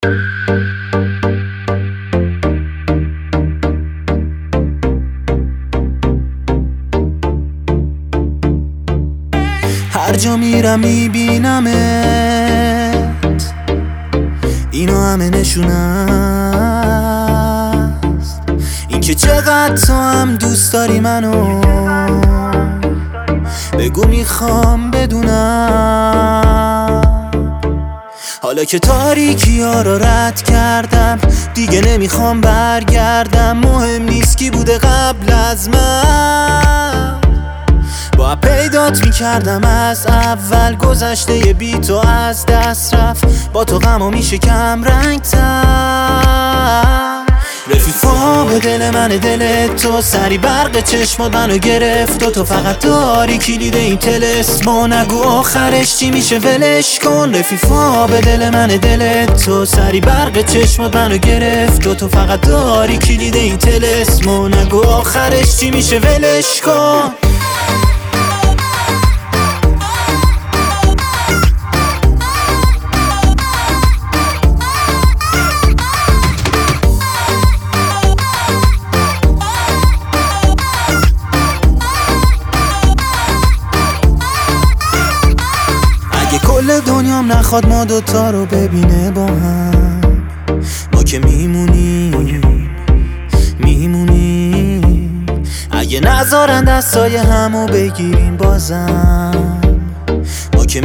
هر جا میرم میبینمت، اینو همه نشونه است، این که چقدر تو هم دوست داری منو. بگو میخوام بدونم، حالا که تاریکی ها رو رد کردم دیگه نمیخوام برگردم. مهم نیست کی بوده قبل از من، با پیدات میکردم از اول. گذشته بی تو از دست رفت، با تو غمو میشه کم رنگ تر. رفیقا به دل من دل تو، سری برق چشمات منو گرفت و تو فقط داری کلید این طلسمو. نگو آخرش چی میشه ولش کن. رفیقا به دل من دل تو، سری برق چشمات منو گرفت و تو فقط داری کلید این طلسمو. نگو آخرش چی میشه ولش کن. کل دنیام نخواد ما دوتا رو ببینه با هم، ما که میمونیم. اگه نذارن دستای همو بگیریم بازم، ما که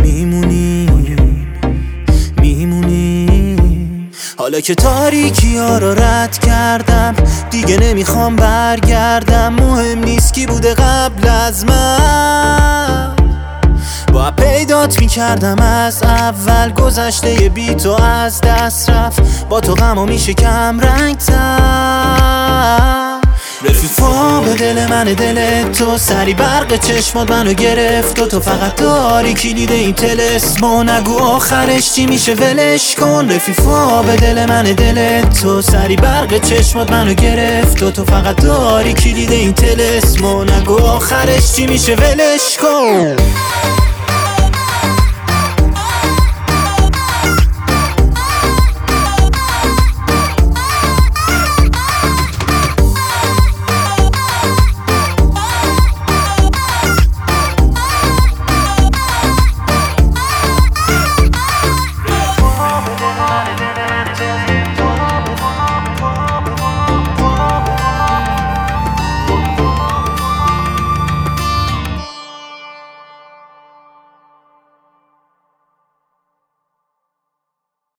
میمونیم. حالا که تاریکی ها رو رد کردم دیگه نمیخوام برگردم. مهم نیست کی بوده قبل از من، با پیدات میکردم از اول. گذشته بی تو از دست رفت، با تو غمو میشه کم رنگ تر. رفیقا به دل من دل تو، سری برق چشمات منو گرفت و تو فقط داری کلید این طلسمو. نگو آخرش چی میشه ولش کن. رفیقا به دل من دل تو، سری برق چشمات منو گرفت و تو فقط داری کلید این طلسمو. نگو آخرش چی میشه ولش کن.